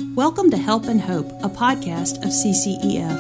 Welcome to Help and Hope, a podcast of CCEF.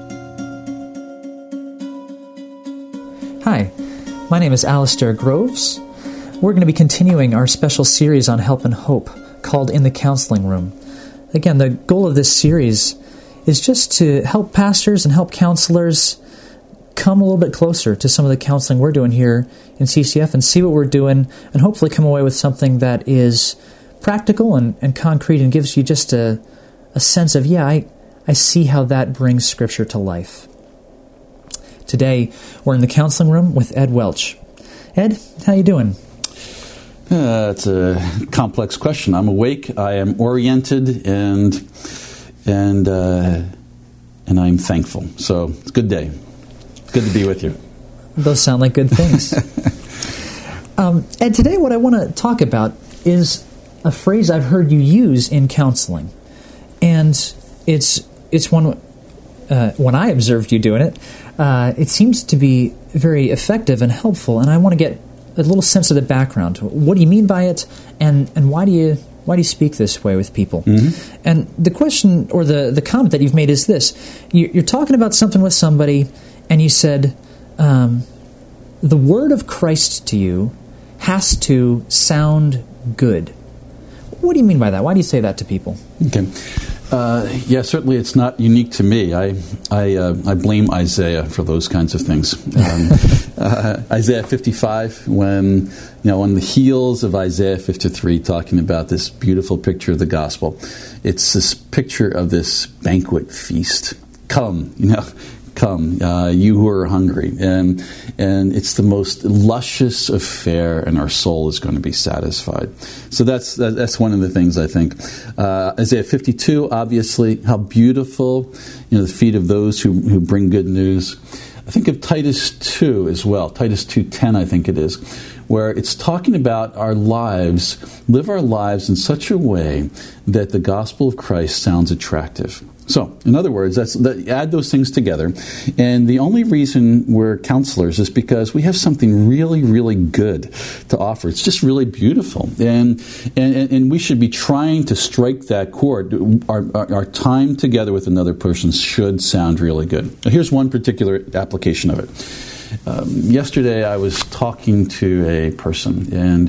Hi, my name is Alistair Groves. We're going to be continuing our special series on Help and Hope called In the Counseling Room. Again, the goal of this series is just to help pastors and help counselors come a little bit closer to some of the counseling we're doing here in CCF and see what we're doing and hopefully come away with something that is practical and concrete and gives you just a sense of, I see how that brings Scripture to life. Today, we're in the counseling room with Ed Welch. Ed, how you doing? It's a complex question. I'm awake, I am oriented, and I'm thankful. So, it's a good day. Good to be with you. Those sound like good things. Ed, today what I want to talk about is a phrase I've heard you use in counseling. And it's one, when I observed you doing it, it seems to be very effective and helpful, and I want to get a little sense of the background. What do you mean by it, and why do you speak this way with people? Mm-hmm. And the question, or the comment that you've made is this. You're talking about something with somebody, and you said, the word of Christ to you has to sound good. What do you mean by that? Why do you say that to people? Okay. Certainly it's not unique to me. I blame Isaiah for those kinds of things. Isaiah 55, when on the heels of Isaiah 53, talking about this beautiful picture of the gospel, it's this picture of this banquet feast. Come, come, you who are hungry, and it's the most luscious affair, and our soul is going to be satisfied. So that's one of the things I think. Isaiah 52, obviously, how beautiful, the feet of those who bring good news. I think of Titus 2 as well, Titus 2:10, I think it is, where it's talking about our lives, live our lives in such a way that the gospel of Christ sounds attractive. So, in other words, add those things together, and the only reason we're counselors is because we have something really, really good to offer. It's just really beautiful, and we should be trying to strike that chord. Our time together with another person should sound really good. Now, here's one particular application of it. Yesterday, I was talking to a person,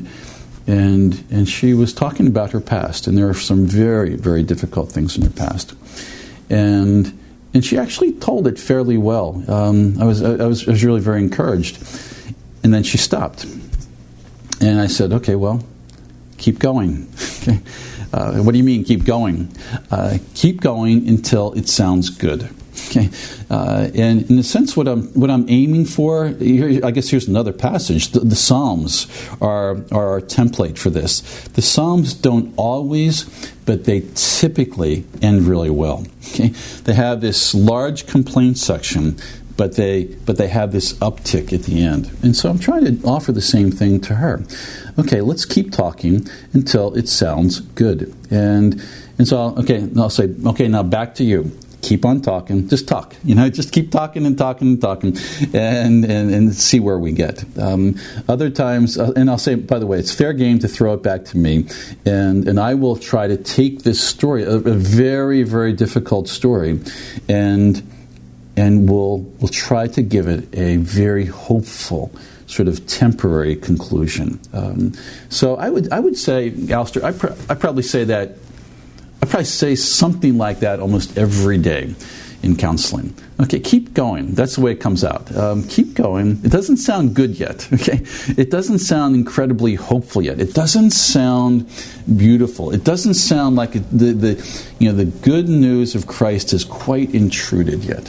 and she was talking about her past, and there are some very, very difficult things in her past. And she actually told it fairly well. I was really very encouraged. And then she stopped. And I said, okay, well, keep going. Okay. What do you mean, keep going? Keep going until it sounds good. Okay, and in a sense, what I'm aiming for, I guess here's another passage. The Psalms are our template for this. The Psalms don't always, but they typically end really well. Okay, they have this large complaint section, but they have this uptick at the end. And so I'm trying to offer the same thing to her. Okay, let's keep talking until it sounds good. And so I'll say, okay, now back to you. Keep on talking. Just talk. Just keep talking and talking and talking, and see where we get. Other times, and I'll say, by the way, it's fair game to throw it back to me, and I will try to take this story, a very, very difficult story, and we'll try to give it a very hopeful, sort of temporary conclusion. So I would say, Alistair, I probably say that. I probably say something like that almost every day in counseling. Okay, keep going. That's the way it comes out. Keep going. It doesn't sound good yet. Okay, it doesn't sound incredibly hopeful yet. It doesn't sound beautiful. It doesn't sound like the good news of Christ has quite intruded yet.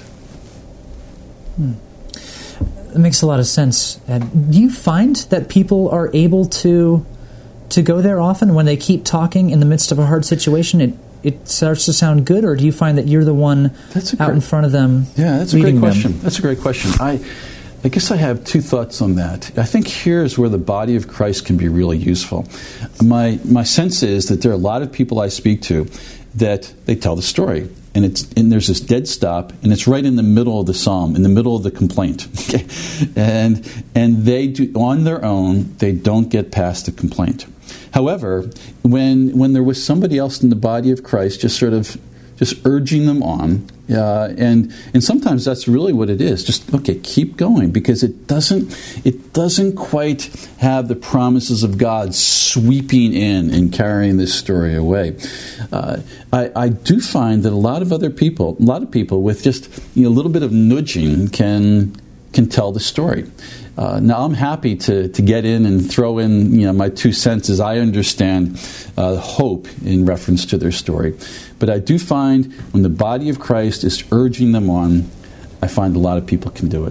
That makes a lot of sense. Do you find that people are able to go there often when they keep talking in the midst of a hard situation? It starts to sound good, or do you find that you're the one out in front of them? Yeah, that's a great question. That's a great question. I guess I have two thoughts on that. I think here's where the body of Christ can be really useful. My sense is that there are a lot of people I speak to that they tell the story, and there's this dead stop, and it's right in the middle of the psalm, in the middle of the complaint. Okay? And they do, on their own, they don't get past the complaint. However, when there was somebody else in the body of Christ just urging them on, and sometimes that's really what it is. Just, okay, keep going, because it doesn't quite have the promises of God sweeping in and carrying this story away. I do find that a lot of people with just a little bit of nudging can tell the story. Now, I'm happy to get in and throw in my 2 cents as I understand hope in reference to their story. But I do find when the body of Christ is urging them on, I find a lot of people can do it.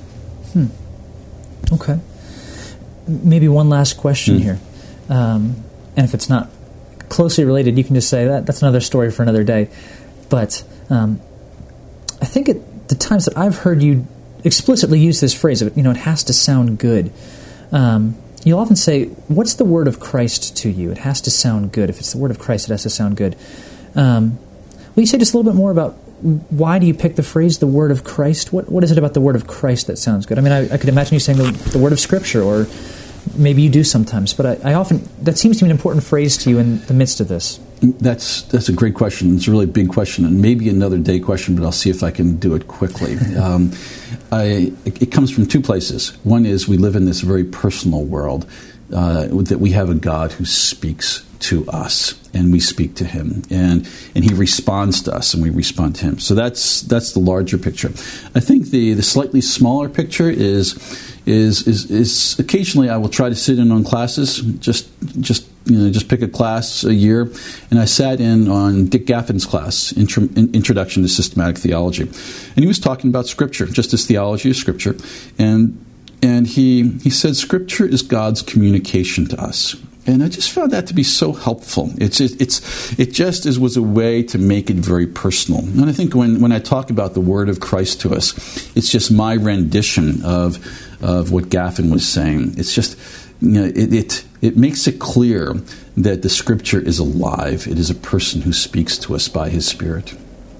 Okay. Maybe one last question here. And if it's not closely related, you can just say that's another story for another day. But I think at the times that I've heard you explicitly use this phrase of it has to sound good. You'll often say, what's the word of Christ to you? It has to sound good. If it's the word of Christ, it has to sound good. Will you say just a little bit more about why do you pick the phrase, the word of Christ? What is it about the word of Christ that sounds good? I mean, I could imagine you saying the word of Scripture, or maybe you do sometimes, but I often, that seems to be an important phrase to you in the midst of this. That's a great question. It's a really big question, and maybe another day question, but I'll see if I can do it quickly. It comes from 2 places. One is we live in this very personal world, that we have a God who speaks to us, and we speak to Him, and He responds to us, and we respond to Him. So that's the larger picture. I think the slightly smaller picture is occasionally I will try to sit in on classes, just pick a class a year, and I sat in on Dick Gaffin's class, Introduction to Systematic Theology, and he was talking about Scripture, just as theology is Scripture, and he said Scripture is God's communication to us. And I just found that to be so helpful. It just was a way to make it very personal. And I think when I talk about the word of Christ to us, it's just my rendition of what Gaffin was saying. It's just, it makes it clear that the Scripture is alive. It is a person who speaks to us by His Spirit.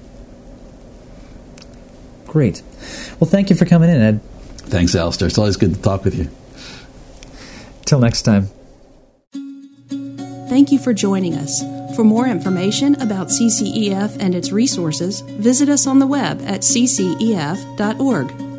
Great. Well, thank you for coming in, Ed. Thanks, Alistair. It's always good to talk with you. Till next time. Thank you for joining us. For more information about CCEF and its resources, visit us on the web at ccef.org.